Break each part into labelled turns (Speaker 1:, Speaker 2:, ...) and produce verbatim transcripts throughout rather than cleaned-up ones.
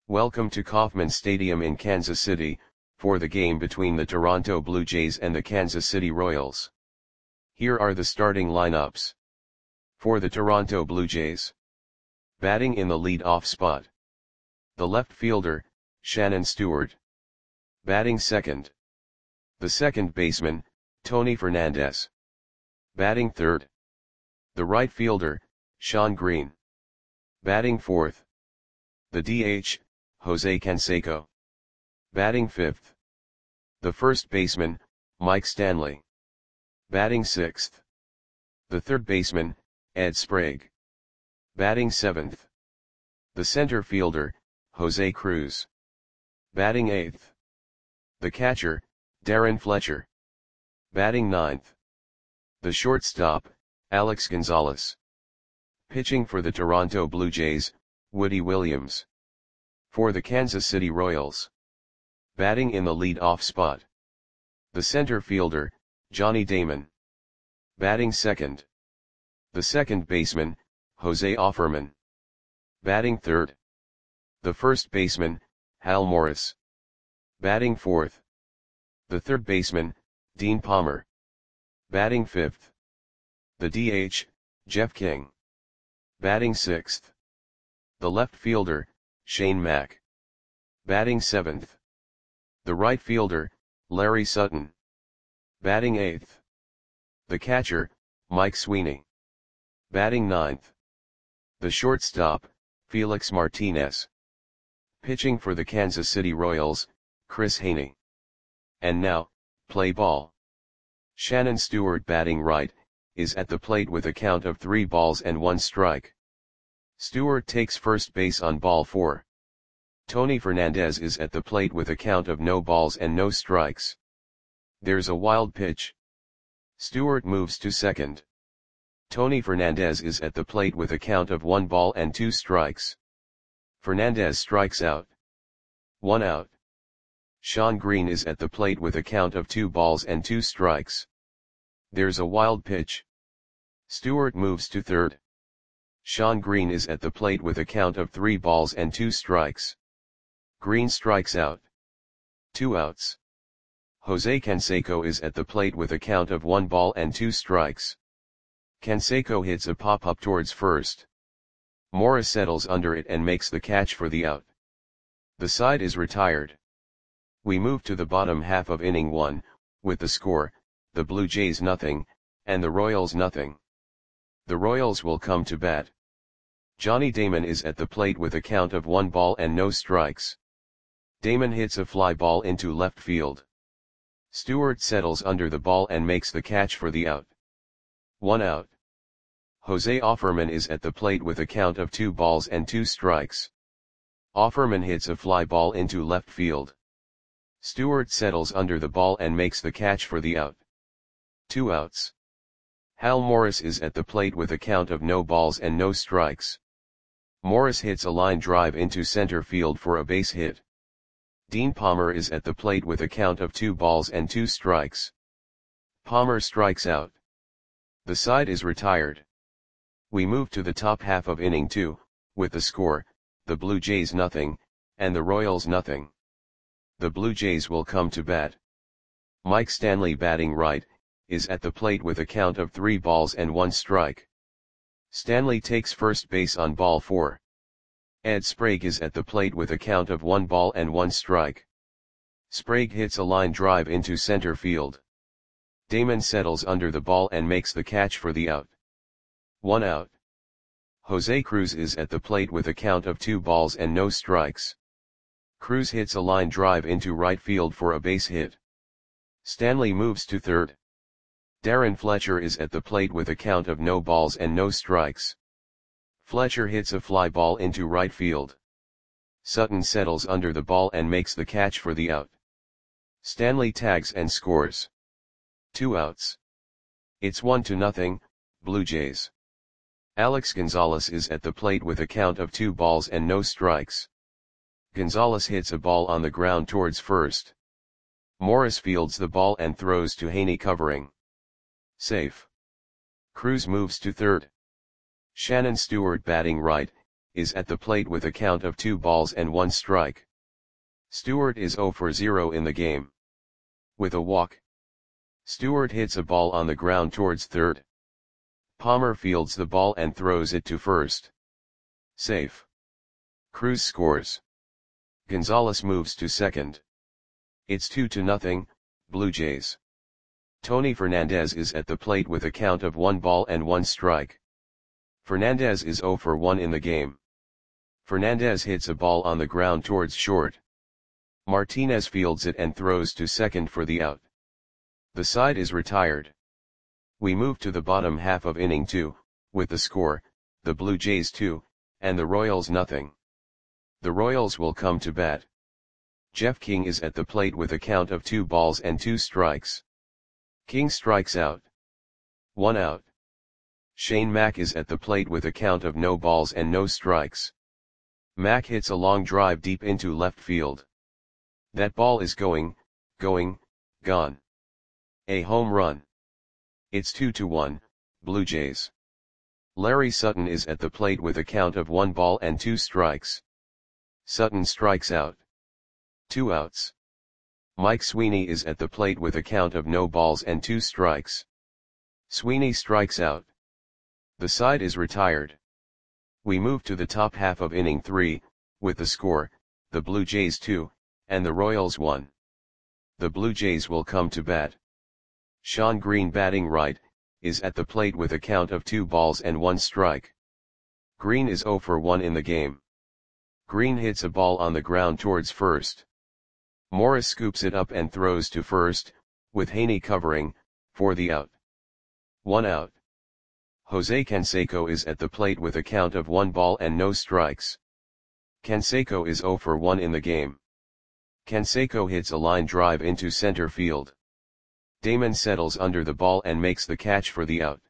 Speaker 1: Welcome to Kauffman Stadium in Kansas City, for the game between the Toronto Blue Jays and the Kansas City Royals. Here are the starting lineups. For the Toronto Blue Jays. Batting in the lead-off spot. The left fielder, Shannon Stewart. Batting second. The second baseman, Tony Fernandez. Batting third. The right fielder, Shawn Green. Batting fourth. The D H, Jose Canseco. Batting fifth. The first baseman, Mike Stanley. Batting sixth. The third baseman, Ed Sprague. Batting seventh. The center fielder, Jose Cruz. Batting eighth. The catcher, Darren Fletcher. Batting ninth. The shortstop, Alex Gonzalez. Pitching for the Toronto Blue Jays, Woody Williams. For the Kansas City Royals. Batting in the lead-off spot. The center fielder, Johnny Damon. Batting second. The second baseman, Jose Offerman. Batting third. The first baseman, Hal Morris. Batting fourth. The third baseman, Dean Palmer. Batting fifth. The D H, Jeff King. Batting sixth. The left fielder, Shane Mack. Batting seventh. The right fielder, Larry Sutton. Batting eighth. The catcher, Mike Sweeney. Batting ninth. The shortstop, Felix Martinez. Pitching for the Kansas City Royals, Chris Haney. And now, play ball. Shannon Stewart, batting right, is at the plate with a count of three balls and one strike. Stewart takes first base on ball four. Tony Fernandez is at the plate with a count of no balls and no strikes. There's a wild pitch. Stewart moves to second. Tony Fernandez is at the plate with a count of one ball and two strikes. Fernandez strikes out. One out. Shawn Green is at the plate with a count of two balls and two strikes. There's a wild pitch. Stewart moves to third. Shawn Green is at the plate with a count of three balls and two strikes. Green strikes out. Two outs. Jose Canseco is at the plate with a count of one ball and two strikes. Canseco hits a pop-up towards first. Morris settles under it and makes the catch for the out. The side is retired. We move to the bottom half of inning one, with the score, the Blue Jays nothing, and the Royals nothing. The Royals will come to bat. Johnny Damon is at the plate with a count of one ball and no strikes. Damon hits a fly ball into left field. Stewart settles under the ball and makes the catch for the out. One out. Jose Offerman is at the plate with a count of two balls and two strikes. Offerman hits a fly ball into left field. Stewart settles under the ball and makes the catch for the out. Two outs. Hal Morris is at the plate with a count of no balls and no strikes. Morris hits a line drive into center field for a base hit. Dean Palmer is at the plate with a count of two balls and two strikes. Palmer strikes out. The side is retired. We move to the top half of inning two, with the score, the Blue Jays nothing, and the Royals nothing. The Blue Jays will come to bat. Mike Stanley, batting right, is at the plate with a count of three balls and one strike. Stanley takes first base on ball four. Ed Sprague is at the plate with a count of one ball and one strike. Sprague hits a line drive into center field. Damon settles under the ball and makes the catch for the out. One out. Jose Cruz is at the plate with a count of two balls and no strikes. Cruz hits a line drive into right field for a base hit. Stanley moves to third. Darren Fletcher is at the plate with a count of no balls and no strikes. Fletcher hits a fly ball into right field. Sutton settles under the ball and makes the catch for the out. Stanley tags and scores. Two outs. It's one to nothing, Blue Jays. Alex Gonzalez is at the plate with a count of two balls and no strikes. Gonzalez hits a ball on the ground towards first. Morris fields the ball and throws to Haney, covering. Safe. Cruz moves to third. Shannon Stewart, batting right, is at the plate with a count of two balls and one strike. Stewart is zero for zero in the game. With a walk, Stewart hits a ball on the ground towards third. Palmer fields the ball and throws it to first. Safe. Cruz scores. Gonzalez moves to second. It's two to nothing, Blue Jays. Tony Fernandez is at the plate with a count of one ball and one strike. Fernandez is zero for one in the game. Fernandez hits a ball on the ground towards short. Martinez fields it and throws to second for the out. The side is retired. We move to the bottom half of inning two, with the score, the Blue Jays two, and the Royals nothing. The Royals will come to bat. Jeff King is at the plate with a count of two balls and two strikes. King strikes out. One out. Shane Mack is at the plate with a count of no balls and no strikes. Mack hits a long drive deep into left field. That ball is going, going, gone. A home run. It's two to one, Blue Jays. Larry Sutton is at the plate with a count of one ball and two strikes. Sutton strikes out. Two outs. Mike Sweeney is at the plate with a count of no balls and two strikes. Sweeney strikes out. The side is retired. We move to the top half of inning three, with the score, the Blue Jays two, and the Royals one. The Blue Jays will come to bat. Sean Green, batting right, is at the plate with a count of two balls and one strike. Green is zero for one in the game. Green hits a ball on the ground towards first. Morris scoops it up and throws to first, with Haney covering, for the out. One out. Jose Canseco is at the plate with a count of one ball and no strikes. Canseco is zero for one in the game. Canseco hits a line drive into center field. Damon settles under the ball and makes the catch for the out.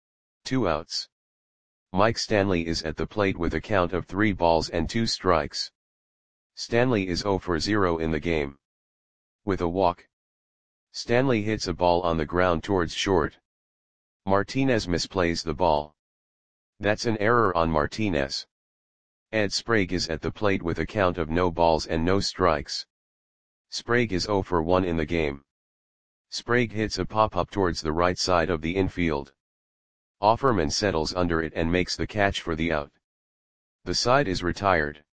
Speaker 1: Two outs. Mike Stanley is at the plate with a count of three balls and two strikes. Stanley is zero for zero in the game. With a walk, Stanley hits a ball on the ground towards short. Martinez misplays the ball. That's an error on Martinez. Ed Sprague is at the plate with a count of no balls and no strikes. Sprague is zero for one in the game. Sprague hits a pop-up towards the right side of the infield. Offerman settles under it and makes the catch for the out. The side is retired.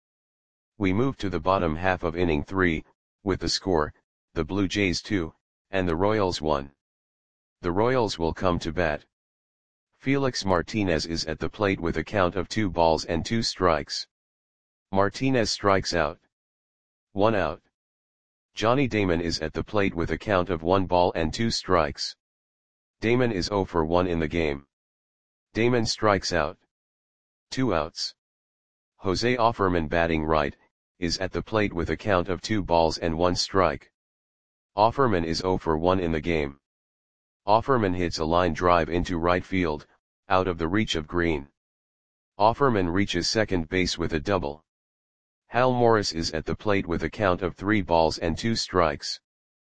Speaker 1: We move to the bottom half of inning three, with the score, the Blue Jays two, and the Royals one. The Royals will come to bat. Felix Martinez is at the plate with a count of two balls and two strikes. Martinez strikes out. One out. Johnny Damon is at the plate with a count of one ball and two strikes. Damon is zero for one in the game. Damon strikes out. Two outs. Jose Offerman, batting right, is at the plate with a count of two balls and one strike. Offerman is zero for one in the game. Offerman hits a line drive into right field, out of the reach of Green. Offerman reaches second base with a double. Hal Morris is at the plate with a count of three balls and two strikes.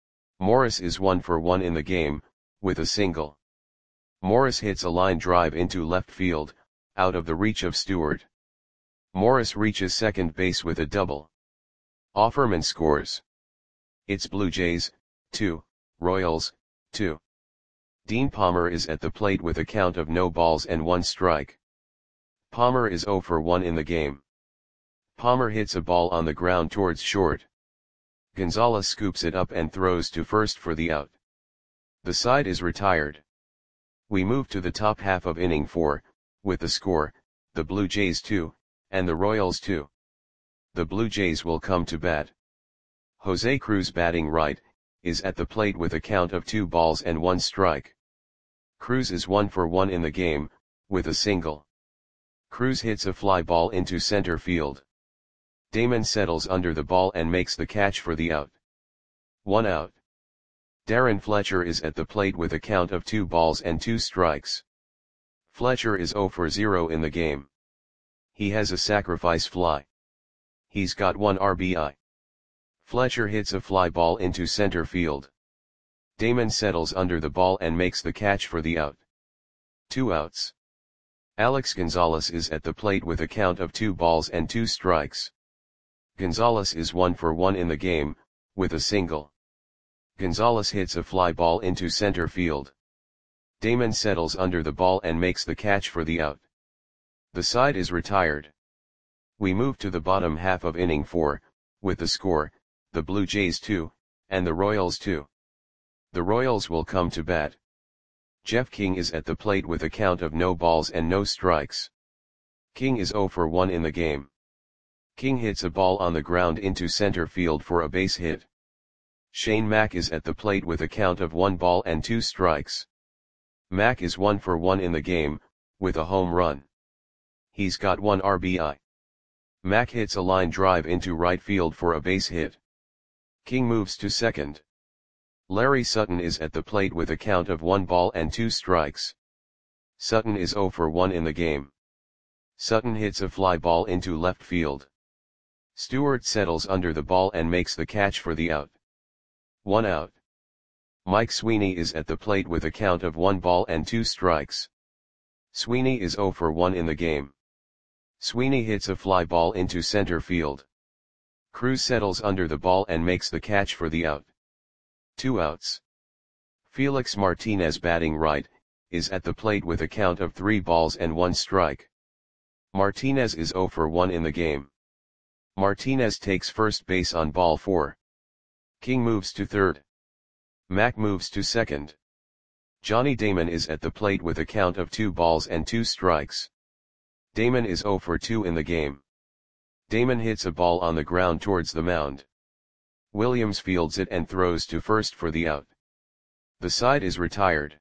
Speaker 1: Morris is one for one in the game, with a single. Morris hits a line drive into left field, out of the reach of Stewart. Morris reaches second base with a double. Offerman scores. It's Blue Jays, two, Royals, two. Dean Palmer is at the plate with a count of no balls and one strike. Palmer is zero for one in the game. Palmer hits a ball on the ground towards short. Gonzalez scoops it up and throws to first for the out. The side is retired. We move to the top half of inning four, with the score, the Blue Jays two, and the Royals two. The Blue Jays will come to bat. Jose Cruz, batting right, is at the plate with a count of two balls and one strike. Cruz is one for one in the game, with a single. Cruz hits a fly ball into center field. Damon settles under the ball and makes the catch for the out. One out. Darren Fletcher is at the plate with a count of two balls and two strikes. Fletcher is zero for zero in the game. He has a sacrifice fly. He's got one R B I. Fletcher hits a fly ball into center field. Damon settles under the ball and makes the catch for the out. Two outs. Alex Gonzalez is at the plate with a count of two balls and two strikes. Gonzalez is one for one in the game, with a single. Gonzalez hits a fly ball into center field. Damon settles under the ball and makes the catch for the out. The side is retired. We move to the bottom half of inning four, with the score, the Blue Jays two, and the Royals two. The Royals will come to bat. Jeff King is at the plate with a count of no balls and no strikes. King is zero for one in the game. King hits a ball on the ground into center field for a base hit. Shane Mack is at the plate with a count of one ball and two strikes. Mack is one for one in the game, with a home run. He's got one R B I. Mack hits a line drive into right field for a base hit. King moves to second. Larry Sutton is at the plate with a count of one ball and two strikes. Sutton is zero for one in the game. Sutton hits a fly ball into left field. Stewart settles under the ball and makes the catch for the out. One out. Mike Sweeney is at the plate with a count of one ball and two strikes. Sweeney is zero for one in the game. Sweeney hits a fly ball into center field. Cruz settles under the ball and makes the catch for the out. Two outs. Felix Martinez, batting right, is at the plate with a count of three balls and one strike. Martinez is zero for one in the game. Martinez takes first base on ball four. King moves to third. Mack moves to second. Johnny Damon is at the plate with a count of two balls and two strikes. Damon is zero for two in the game. Damon hits a ball on the ground towards the mound. Williams fields it and throws to first for the out. The side is retired.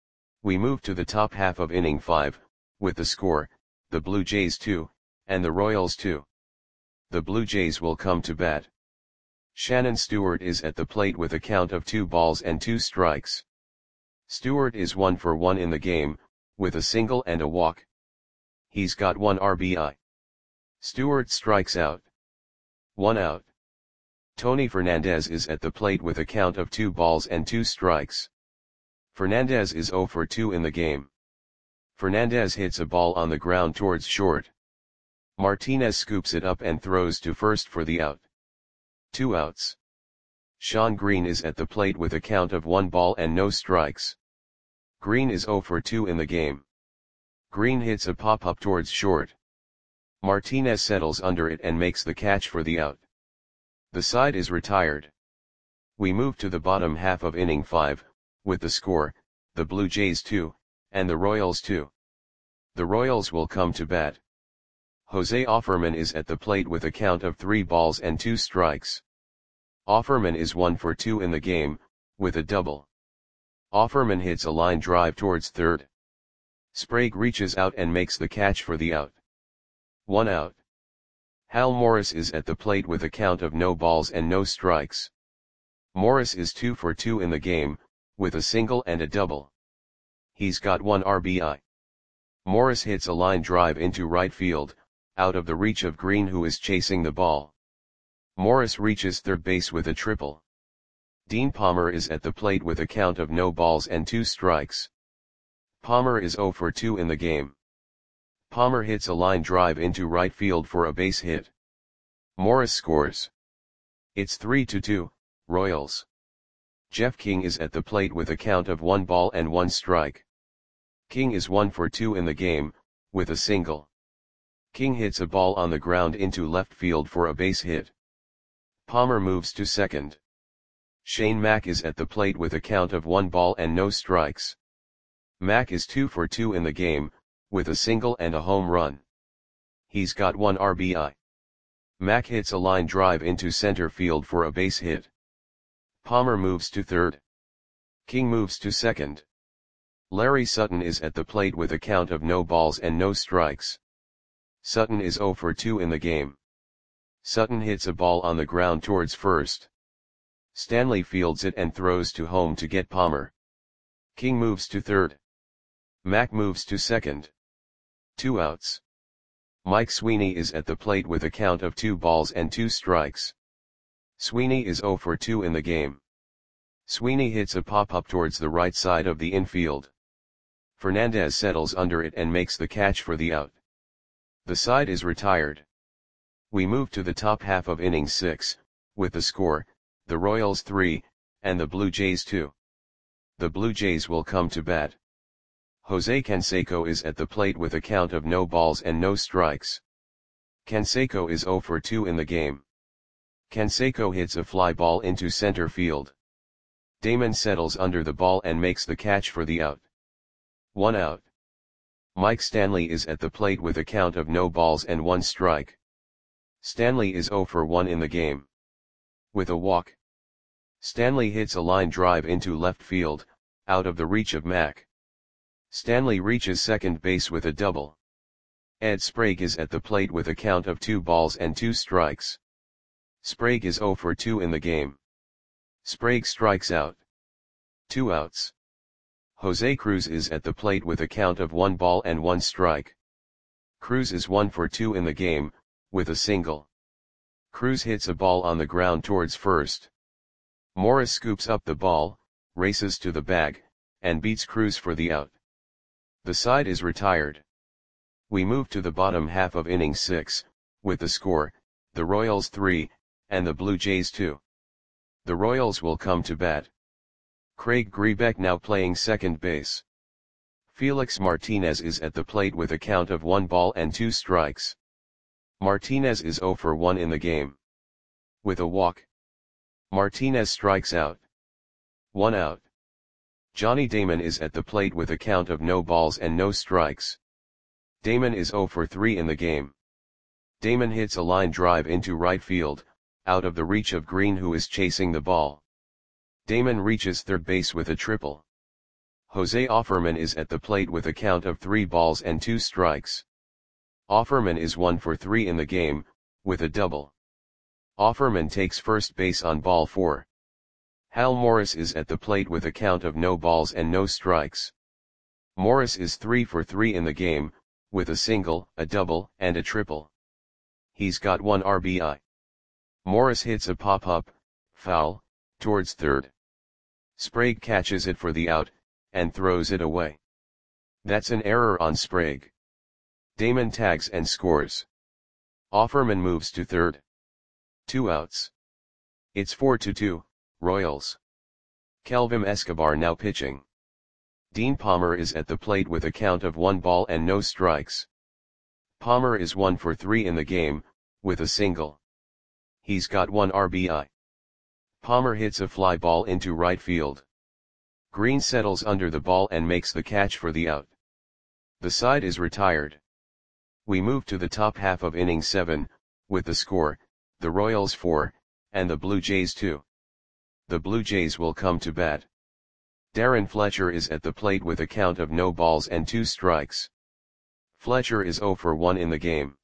Speaker 1: We move to the top half of inning five, with the score, the Blue Jays two, and the Royals two. The Blue Jays will come to bat. Shannon Stewart is at the plate with a count of two balls and two strikes. Stewart is one for one in the game, with a single and a walk. He's got one R B I. Stewart strikes out. One out. Tony Fernandez is at the plate with a count of two balls and two strikes. Fernandez is zero for two in the game. Fernandez hits a ball on the ground towards short. Martinez scoops it up and throws to first for the out. Two outs. Sean Green is at the plate with a count of one ball and no strikes. Green is zero for two in the game. Green hits a pop-up towards short. Martinez settles under it and makes the catch for the out. The side is retired. We move to the bottom half of inning five, with the score, the Blue Jays two, and the Royals two. The Royals will come to bat. Jose Offerman is at the plate with a count of three balls and two strikes. Offerman is one for two in the game, with a double. Offerman hits a line drive towards third. Sprague reaches out and makes the catch for the out. One out. Hal Morris is at the plate with a count of no balls and no strikes. Morris is two for two in the game, with a single and a double. He's got one R B I. Morris hits a line drive into right field, out of the reach of Green, who is chasing the ball. Morris reaches third base with a triple. Dean Palmer is at the plate with a count of no balls and two strikes. Palmer is zero for two in the game. Palmer hits a line drive into right field for a base hit. Morris scores. It's three to two, Royals. Jeff King is at the plate with a count of one ball and one strike. King is one for two in the game, with a single. King hits a ball on the ground into left field for a base hit. Palmer moves to second. Shane Mack is at the plate with a count of one ball and no strikes. Mack is two for two in the game, with a single and a home run. He's got one R B I. Mack hits a line drive into center field for a base hit. Palmer moves to third. King moves to second. Larry Sutton is at the plate with a count of no balls and no strikes. Sutton is zero for two in the game. Sutton hits a ball on the ground towards first. Stanley fields it and throws to home to get Palmer. King moves to third. Mack moves to second. Two outs. Mike Sweeney is at the plate with a count of two balls and two strikes. Sweeney is zero for two in the game. Sweeney hits a pop-up towards the right side of the infield. Fernandez settles under it and makes the catch for the out. The side is retired. We move to the top half of inning six, with the score, the Royals three, and the Blue Jays two. The Blue Jays will come to bat. Jose Canseco is at the plate with a count of no balls and no strikes. Canseco is zero for two in the game. Canseco hits a fly ball into center field. Damon settles under the ball and makes the catch for the out. One out. Mike Stanley is at the plate with a count of no balls and one strike. Stanley is zero for one in the game. With a walk, Stanley hits a line drive into left field, out of the reach of Mack. Stanley reaches second base with a double. Ed Sprague is at the plate with a count of two balls and two strikes. Sprague is zero for two in the game. Sprague strikes out. Two outs. Jose Cruz is at the plate with a count of one ball and one strike. Cruz is one for two in the game, with a single. Cruz hits a ball on the ground towards first. Morris scoops up the ball, races to the bag, and beats Cruz for the out. The side is retired. We move to the bottom half of inning six, with the score, the Royals three, and the Blue Jays two. The Royals will come to bat. Craig Grebeck now playing second base. Felix Martinez is at the plate with a count of one ball and two strikes. Martinez is zero for one in the game. With a walk, Martinez strikes out. One out. Johnny Damon is at the plate with a count of no balls and no strikes. Damon is zero for three in the game. Damon hits a line drive into right field, out of the reach of Green, who is chasing the ball. Damon reaches third base with a triple. Jose Offerman is at the plate with a count of three balls and two strikes. Offerman is one for three in the game, with a double. Offerman takes first base on ball four. Hal Morris is at the plate with a count of no balls and no strikes. Morris is three for three in the game, with a single, a double, and a triple. He's got one R B I. Morris hits a pop-up, foul, towards third. Sprague catches it for the out, and throws it away. That's an error on Sprague. Damon tags and scores. Offerman moves to third. Two outs. It's four to two, Royals. Kelvin Escobar now pitching. Dean Palmer is at the plate with a count of one ball and no strikes. Palmer is one for three in the game, with a single. He's got one R B I. Palmer hits a fly ball into right field. Green settles under the ball and makes the catch for the out. The side is retired. We move to the top half of inning seven, with the score, the Royals four, and the Blue Jays two. The Blue Jays will come to bat. Darren Fletcher is at the plate with a count of no balls and two strikes. Fletcher is zero for one in the game.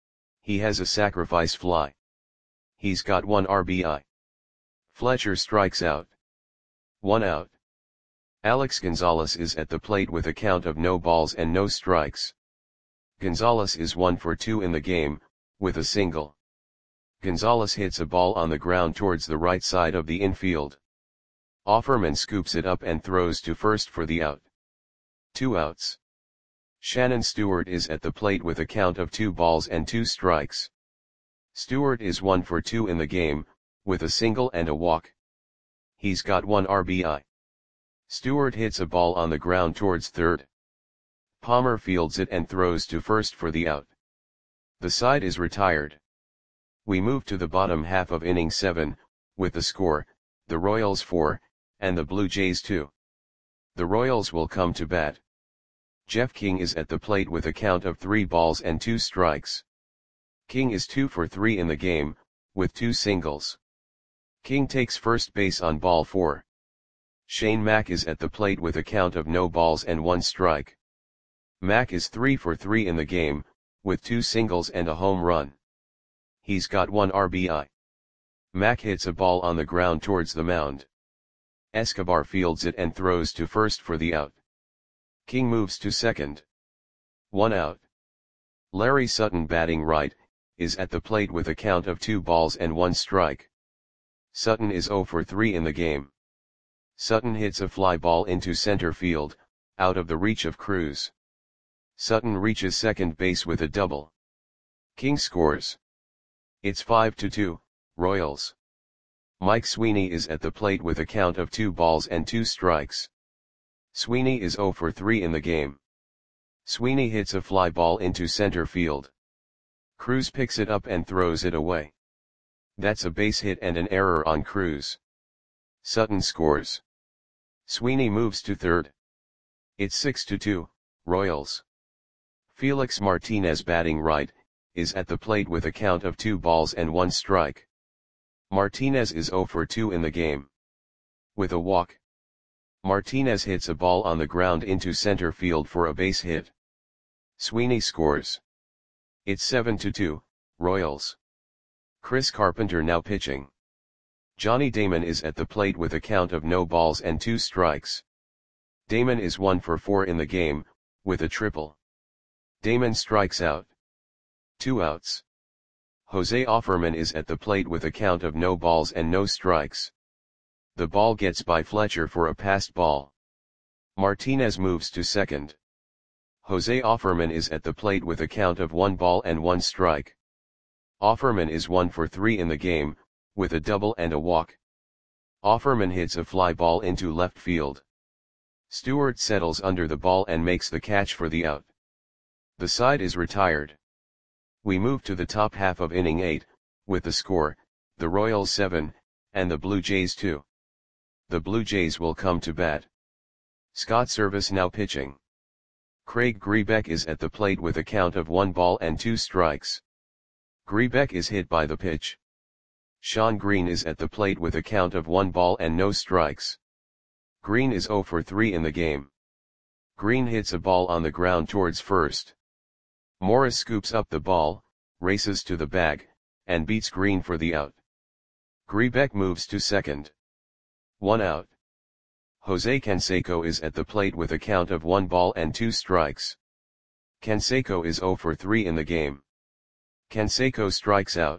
Speaker 1: He has a sacrifice fly. He's got one R B I. Fletcher strikes out. One out. Alex Gonzalez is at the plate with a count of no balls and no strikes. Gonzalez is one for two in the game, with a single. Gonzalez hits a ball on the ground towards the right side of the infield. Offerman scoops it up and throws to first for the out. Two outs. Shannon Stewart is at the plate with a count of two balls and two strikes. Stewart is one for two in the game, with a single and a walk. He's got one R B I. Stewart hits a ball on the ground towards third. Palmer fields it and throws to first for the out. The side is retired. We move to the bottom half of inning seven, with the score, the Royals four, and the Blue Jays two. The Royals will come to bat. Jeff King is at the plate with a count of three balls and two strikes. King is two for three in the game, with two singles. King takes first base on ball four. Shane Mack is at the plate with a count of no balls and one strike. Mack is three for three in the game, with two singles and a home run. He's got one R B I. Mack hits a ball on the ground towards the mound. Escobar fields it and throws to first for the out. King moves to second. One out. Larry Sutton, batting right, is at the plate with a count of two balls and one strike. Sutton is zero for three in the game. Sutton hits a fly ball into center field, out of the reach of Cruz. Sutton reaches second base with a double. King scores. It's five to two, Royals. Mike Sweeney is at the plate with a count of two balls and two strikes. Sweeney is zero for three in the game. Sweeney hits a fly ball into center field. Cruz picks it up and throws it away. That's a base hit and an error on Cruz. Sutton scores. Sweeney moves to third. It's six to two, Royals. Felix Martinez, batting right, is at the plate with a count of two balls and one strike. Martinez is zero for two in the game. With a walk, Martinez hits a ball on the ground into center field for a base hit. Sweeney scores. It's seven to two, Royals. Chris Carpenter now pitching. Johnny Damon is at the plate with a count of no balls and two strikes. Damon is one for four in the game, with a triple. Damon strikes out. Two outs. Jose Offerman is at the plate with a count of no balls and no strikes. The ball gets by Fletcher for a passed ball. Martinez moves to second. Jose Offerman is at the plate with a count of one ball and one strike. Offerman is one for three in the game, with a double and a walk. Offerman hits a fly ball into left field. Stewart settles under the ball and makes the catch for the out. The side is retired. We move to the top half of inning eight, with the score, the Royals seven, and the Blue Jays two. The Blue Jays will come to bat. Scott Servais now pitching. Craig Grebeck is at the plate with a count of one ball and two strikes. Grebeck is hit by the pitch. Sean Green is at the plate with a count of one ball and no strikes. Green is zero for three in the game. Green hits a ball on the ground towards first. Morris scoops up the ball, races to the bag, and beats Green for the out. Grebeck moves to second. One out. Jose Canseco is at the plate with a count of one ball and two strikes. Canseco is zero for three in the game. Canseco strikes out.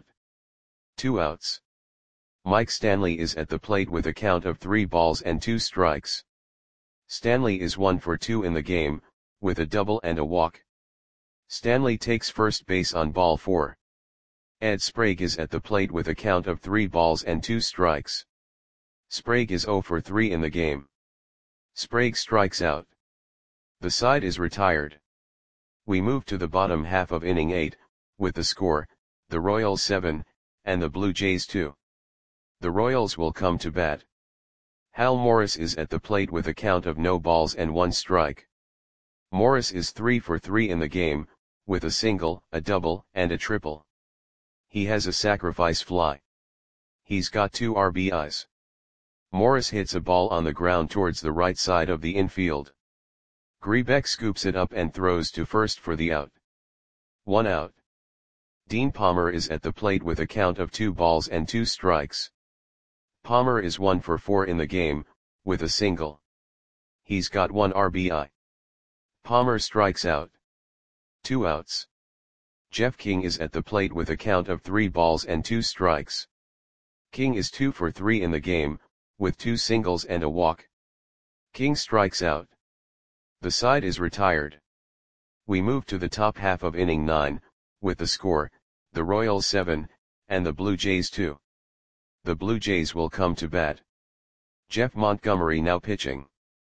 Speaker 1: Two outs. Mike Stanley is at the plate with a count of three balls and two strikes. Stanley is one for two in the game, with a double and a walk. Stanley takes first base on ball four. Ed Sprague is at the plate with a count of three balls and two strikes. Sprague is zero for three in the game. Sprague strikes out. The side is retired. We move to the bottom half of inning eight, with the score, the Royals seven, and the Blue Jays two. The Royals will come to bat. Hal Morris is at the plate with a count of no balls and one strike. Morris is three for three in the game, with a single, a double, and a triple. He has a sacrifice fly. He's got two R B Is. Morris hits a ball on the ground towards the right side of the infield. Grebeck scoops it up and throws to first for the out. One out. Dean Palmer is at the plate with a count of two balls and two strikes. Palmer is one for four in the game, with a single. He's got one R B I. Palmer strikes out. Two outs. Jeff King is at the plate with a count of three balls and two strikes. King is two for three in the game, with two singles and a walk. King strikes out. The side is retired. We move to the top half of inning nine, with the score, the Royals seven, and the Blue Jays two. The Blue Jays will come to bat. Jeff Montgomery now pitching.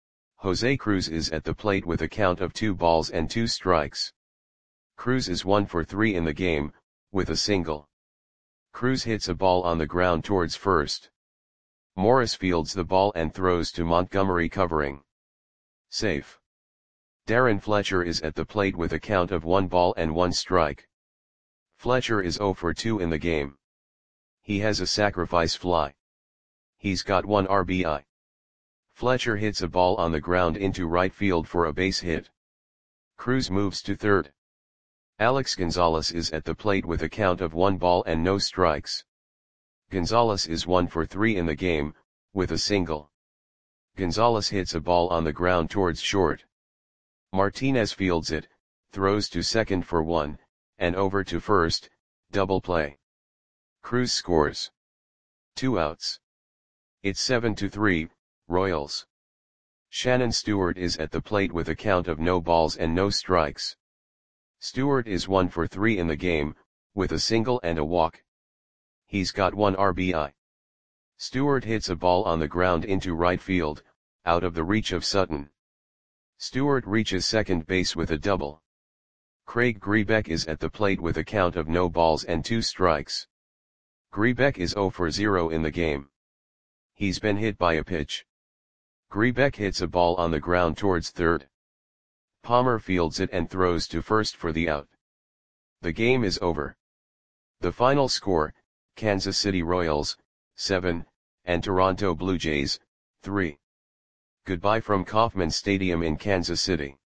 Speaker 1: Jose Cruz is at the plate with a count of two balls and two strikes. Cruz is one for three in the game, with a single. Cruz hits a ball on the ground towards first. Morris fields the ball and throws to Montgomery covering. Safe. Darren Fletcher is at the plate with a count of one ball and one strike. Fletcher is zero for two in the game. He has a sacrifice fly. He's got one R B I. Fletcher hits a ball on the ground into right field for a base hit. Cruz moves to third. Alex Gonzalez is at the plate with a count of one ball and no strikes. Gonzalez is one for three in the game, with a single. Gonzalez hits a ball on the ground towards short. Martinez fields it, throws to second for one, and over to first, double play. Cruz scores. Two outs. It's seven to three, Royals. Shannon Stewart is at the plate with a count of no balls and no strikes. Stewart is one for three in the game, with a single and a walk. He's got one R B I. Stewart hits a ball on the ground into right field, out of the reach of Sutton. Stewart reaches second base with a double. Craig Grebeck is at the plate with a count of no balls and two strikes. Grebeck is zero for zero in the game. He's been hit by a pitch. Grebeck hits a ball on the ground towards third. Palmer fields it and throws to first for the out. The game is over. The final score, Kansas City Royals, seven, and Toronto Blue Jays, three. Goodbye from Kauffman Stadium in Kansas City.